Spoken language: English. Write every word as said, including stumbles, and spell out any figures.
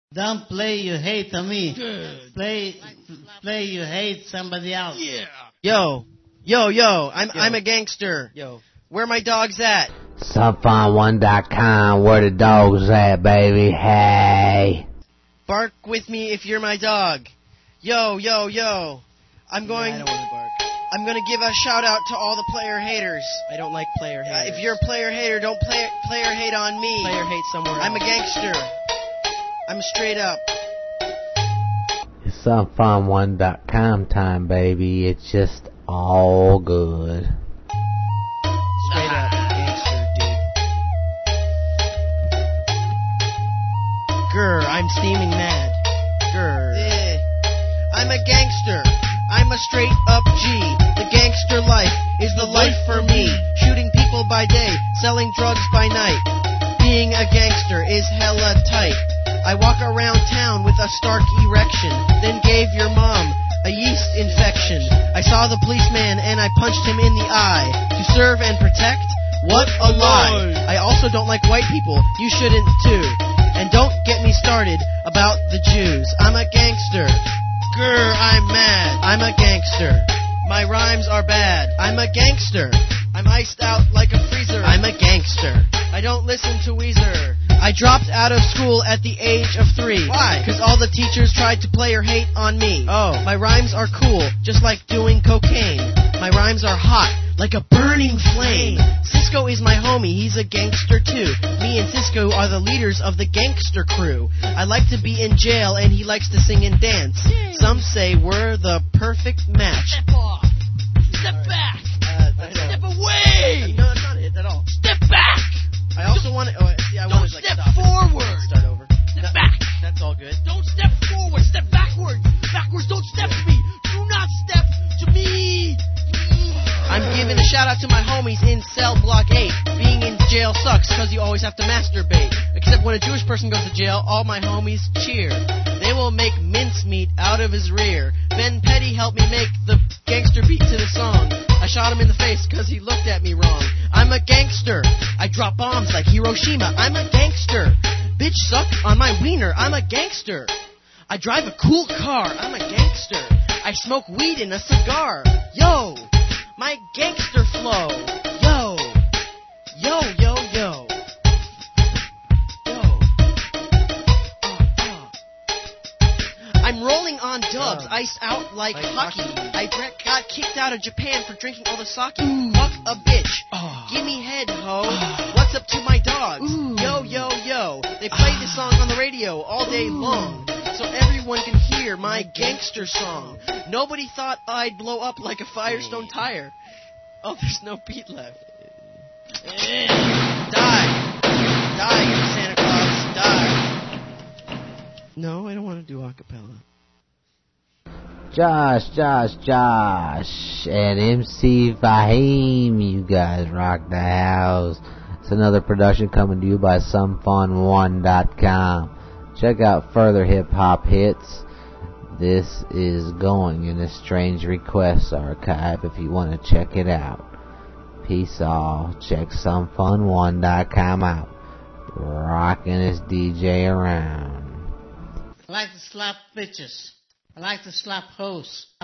Don't play you hate on me. Good. Play, play you hate somebody else. Yeah. Yo, yo, yo, I'm Yo. I'm a gangster. Yo. Where my dogs at? some fun one dot com, where the dogs at, baby? Hey. Bark with me if you're my dog. Yo, yo, yo. I'm going. Nah, I don't want to bark. I'm going to give a shout out to all the player haters. I don't like player Uh, haters. if you're a player hater, don't play player hate on me. player hate somewhere I'm a else. gangster. I'm straight up. It's some fun one dot com time, baby. It's just all good. Straight up gangster, dude. Grr, I'm steaming mad. Grr. Eh, I'm a gangster. I'm a straight up G. The gangster life is the life for me. Shooting people by day, selling drugs by night. Being a gangster is hella tight. I walk around town with a stark erection, then gave your mom a yeast infection. I saw the policeman and I punched him in the eye. To serve and protect? What a lie. I also don't like white people. You shouldn't too. And don't get me started about the Jews. I'm a gangster. Grr, I'm mad. I'm a gangster. My rhymes are bad. I'm a gangster. I'm iced out like a freezer. I'm a gangster. I don't listen to Weezer. I dropped out of school at the age of three. Why? Because all the teachers tried to play or hate on me. Oh. My rhymes are cool, just like doing cocaine. My rhymes are hot, like a burning flame. Cisco is my homie, he's a gangster too. Me and Cisco are the leaders of the gangster crew. I like to be in jail and he likes to sing and dance. Some say we're the perfect match. Step off. Step back. Uh, that's Step all. away. No, that's not it at all. Step back. I also want to. Oh, yeah, I Don't want to like step stop it. forward. Start over. Step No, back. That's all good. Don't step forward. Step backward. Backwards. Don't step to me. Do not step to me. I'm giving a shout out to my homies in cell block eight. Being in jail sucks because you always have to masturbate. Except when a Jewish person goes to jail, all my homies cheer. They will make mincemeat out of his rear. Ben Petty helped me make the gangster beat to the song. I shot him in the face because he looked at me wrong. I'm a gangster. I drop bombs like Hiroshima. I'm a gangster. Bitch suck on my wiener. I'm a gangster. I drive a cool car. I'm a gangster. I smoke weed in a cigar. Yo, my gangster flow. Yo, yo, yo, yo. Yo. Uh, uh. I'm rolling on dubs, iced out like, Like hockey. hockey. I dra- got kicked out of Japan for drinking all the sake. Fuck a bitch. Oh. Give me head, ho. Oh. What's up to my dogs? Ooh. Yo, yo, yo. They play this song on the radio all day long, so everyone can hear my gangster song. Nobody thought I'd blow up like a Firestone tire. Oh, there's no beat left. Die. Die, Santa Claus. Die. No, I don't want to do a cappella. Josh, Josh, Josh, and M C Fahim, you guys rock the house. It's another production coming to you by some fun one dot com. Check out further hip-hop hits. This is going in a Strange Requests archive if you want to check it out. Peace all. Check some fun one dot com out. Rocking this D J around. I like to slap bitches. I like to slap hoes.